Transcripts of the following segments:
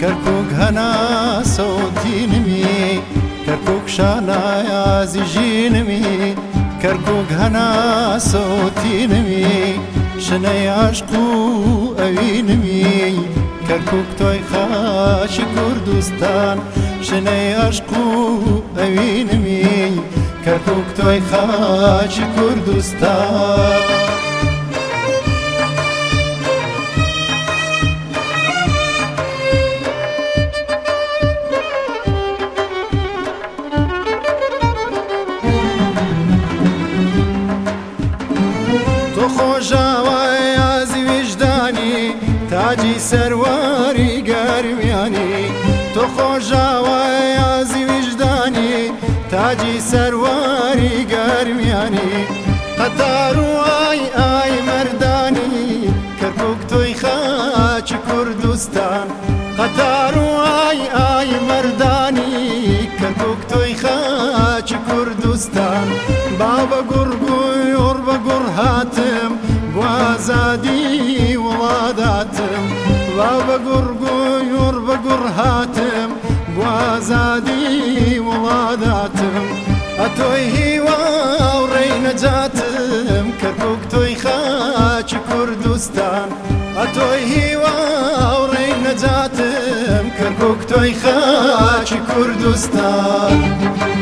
كركوك هنا صوتي نمي كركوك شانا زيجي نمي كركوك هنا صوتي نمي شني عشقو أوي نمي كركوك توي خاش كردستان شني عشقو أوي نمي كركوك توي خاش كردستان خوشاوای از وجدانی تاجی سرواری گرمیانی تو خوشاوای از وجدانی تاجی سرواری گرمیانی قطار آی مردانی کرکوک توی خاچ کردستان قطار آی مردانی کرکوک توی خاچ کردستان بابا گرگوی اور بگر هاتم بوازادی ولاداتم بابا گرگوی اور بگر هاتم بوازادی ولاداتم اتوی هیوا و ری نجاتم کرکوک توی خاچ کردستان اتوی هیوا و ری نجاتم کرکوک توی خاچ کردستان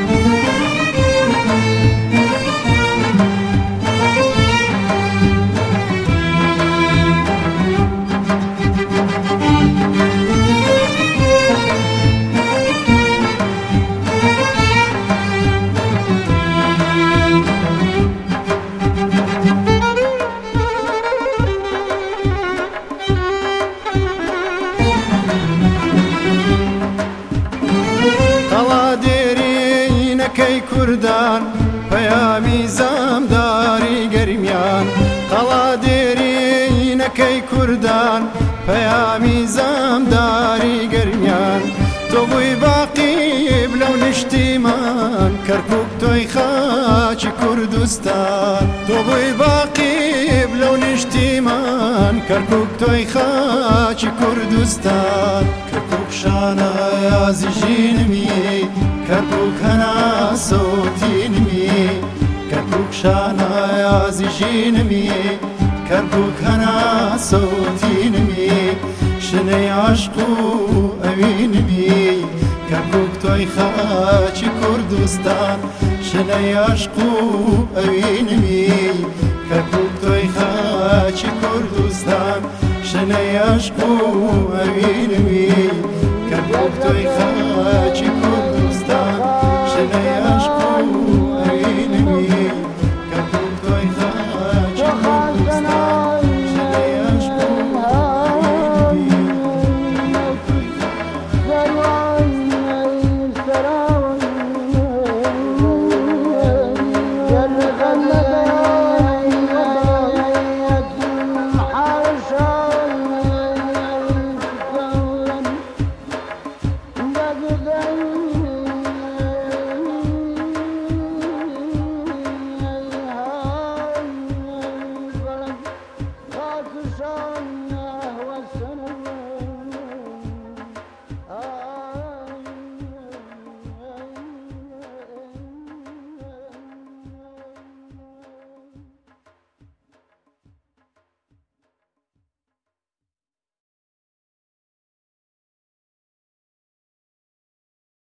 کەی کوردان پەیامی زامداری گەرمیان قەڵا دێرینەکەی کوردان پەیامی زامداری گەرمیان تۆ بووی باقی لەو نیشتیمان کەرکوک تۆی خاچی کوردستان تۆ بووی باقی لەو نیشتیمان کەرکوک تۆی خاچی کوردستان کەرکوک شانە زیژینمی كركوك هنا صوتي نمي كركوك شانا زيجي نمي كركوك هنا صوتي نمي شني عشقو أوي نمي كركوك توي خاچي كردستان شني عشقو أوي نمي كركوك توي خاچي كردستان شني عشقو أوي نمي كركوك توي خاچي كردستان شني عشقو أوي نمي كركوك توي خاچي كردستان شني عشقو أوي Shah